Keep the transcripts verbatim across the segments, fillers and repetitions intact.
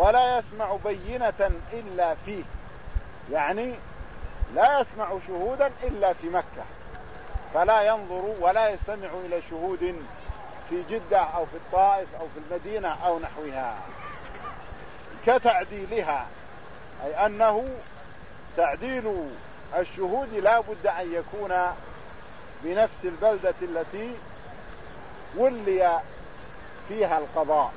ولا يسمع بينة إلا فيه، يعني لا يسمع شهودا إلا في مكة، فلا ينظر ولا يستمع إلى شهود في جدة أو في الطائف أو في المدينة أو نحوها، كتعديلها، أي أنه تعديل الشهود لا بد أن يكون بنفس البلدة التي ولي فيها القضاء.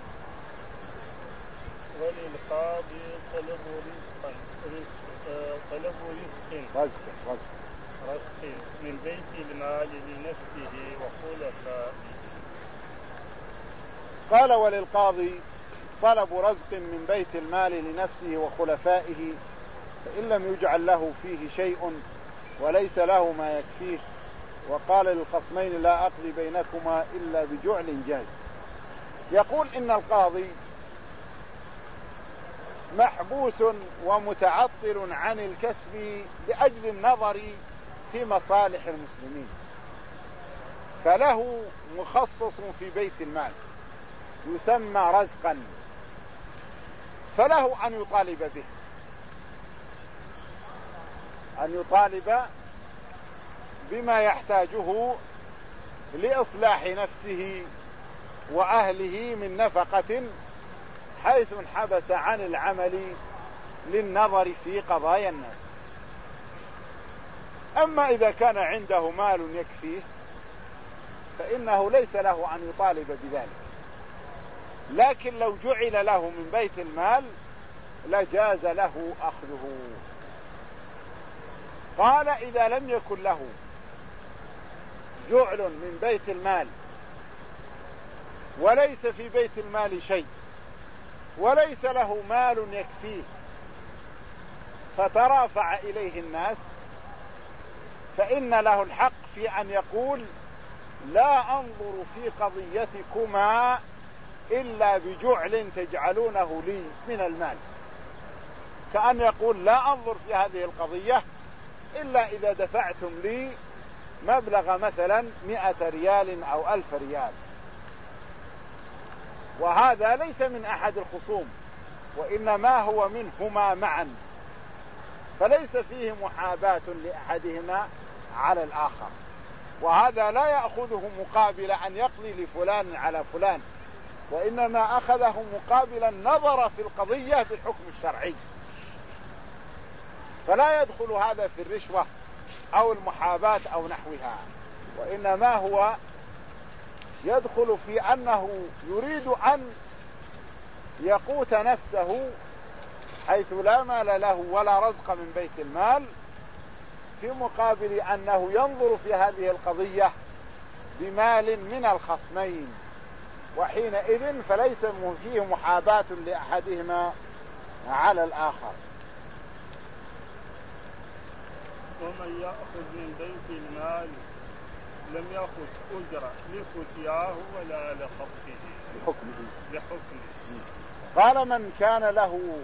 وللقاضي طلب رزقا طلب رزق رزق رزق رزق من بيت المال لنفسه وخلفائه. قال وللقاضي طلب رزق من بيت المال لنفسه وخلفائه، فإن لم يجعل له فيه شيء وليس له ما يكفيه، وقال للخصمين لا أقضي بينكما إلا بجعل جاز. يقول إن القاضي محبوس ومتعطل عن الكسب لأجل النظر في مصالح المسلمين، فله مخصص في بيت المال يسمى رزقا، فله أن يطالب به، أن يطالب بما يحتاجه لإصلاح نفسه وأهله من نفقة، حيث انحبس عن العمل للنظر في قضايا الناس. أما إذا كان عنده مال يكفيه فإنه ليس له أن يطالب بذلك، لكن لو جعل له من بيت المال لجاز له أخذه. قال إذا لم يكن له جعل من بيت المال وليس في بيت المال شيء وليس له مال يكفيه فترافع إليه الناس، فإن له الحق في أن يقول لا أنظر في قضيتكما إلا بجعل تجعلونه لي من المال، كأن يقول لا أنظر في هذه القضية إلا إذا دفعتم لي مبلغ مثلا مئة ريال أو ألف ريال. وهذا ليس من أحد الخصوم، وإنما هو منهما معا، فليس فيه محاباة لأحدهما على الآخر، وهذا لا يأخذه مقابل أن يقضي لفلان على فلان، وإنما أخذه مقابل النظر في القضية بالحكم الشرعي، فلا يدخل هذا في الرشوة أو المحاباة أو نحوها، وإنما هو يدخل في أنه يريد أن يقوت نفسه حيث لا مال له ولا رزق من بيت المال، في مقابل أنه ينظر في هذه القضية بمال من الخصمين، وحينئذ فليس فيه محاباة لأحدهما على الآخر. ومن يأخذ من بيت المال لم يأخذ أجرة لفتياه ولا لخطه لحكمه. لحكمه. قال من كان له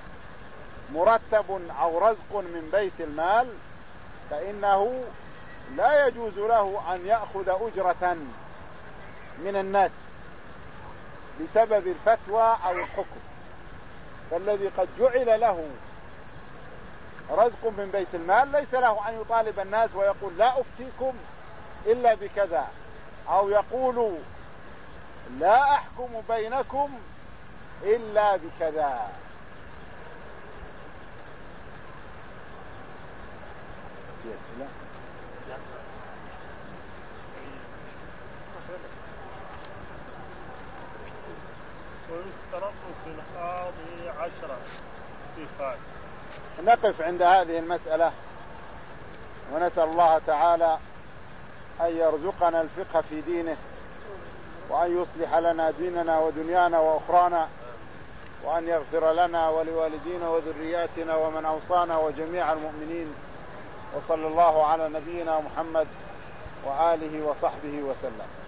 مرتب أو رزق من بيت المال فإنه لا يجوز له أن يأخذ أجرة من الناس بسبب الفتوى أو الحكم، فالذي قد جعل له رزق من بيت المال ليس له أن يطالب الناس ويقول لا أفتيكم إلا بكذا، أو يقول لا أحكم بينكم إلا بكذا. يسلم. ويشترط في القاضي عشرة صفات. نقف عند هذه المسألة ونسأل الله تعالى أن يرزقنا الفقه في دينه، وأن يصلح لنا ديننا ودنيانا وأخرانا، وأن يغفر لنا ولوالدينا وذرياتنا ومن أوصانا وجميع المؤمنين، وصلى الله على نبينا محمد وآله وصحبه وسلم.